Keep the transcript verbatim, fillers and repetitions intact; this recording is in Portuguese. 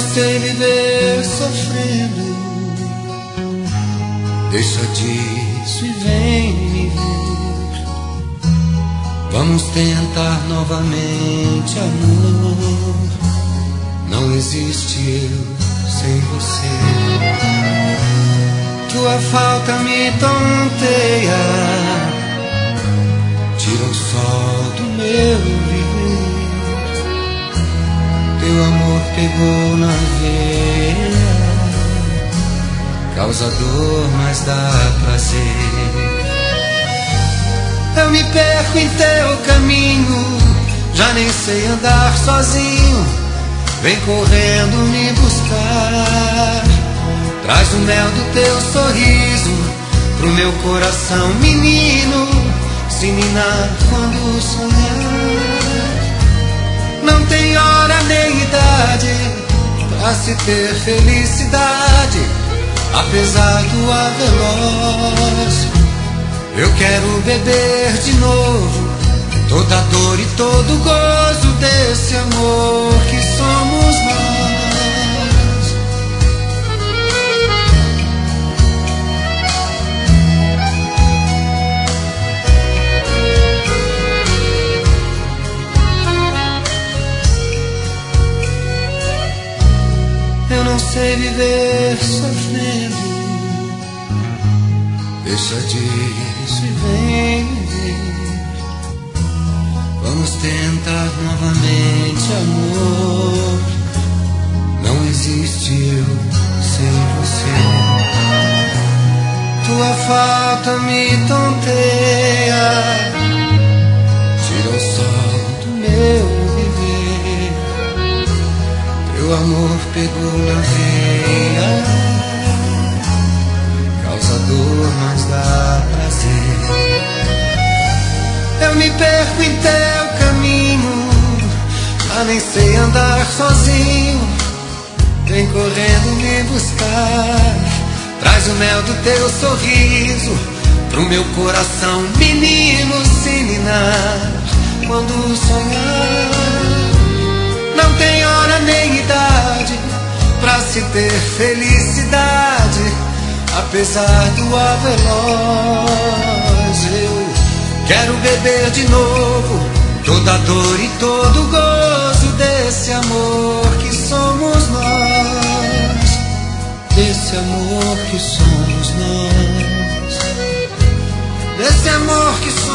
sei viver sofrendo. Deixa disso e vem me ver. Vamos tentar novamente, amor. Não existe eu sem você. Tua falta me tonteia, tira o sol do meu viver. Teu amor pegou na veia, causa dor, mas dá prazer. Eu me perco em teu caminho, já nem sei andar sozinho. Vem correndo me buscar, traz o mel do teu sorriso pro meu coração, menino, se ninar quando sonhar. Não tem hora nem idade pra se ter felicidade, apesar do ar veloz. Eu quero beber de novo toda a dor e todo o gozo desse amor que somos nós. Eu não sei viver sofrendo. Deixa disso e vem ver. Vamos tentar novamente, amor. Não existe eu sem você. Tua falta me tonteia, tira o sol do meu viver. Teu amor pegou na veia, causa dor, mas dá prazer. Eu me perco em teu caminho, já nem sei andar sozinho. Vem correndo me buscar, traz o mel do teu sorriso pro meu coração, menino, se ninar quando sonhar. Não tem hora nem idade pra se ter felicidade, apesar do ar veloz. Eu quero beber de novo toda a dor e todo o gozo desse amor que somos nós, desse amor que somos nós, desse amor que somos nós.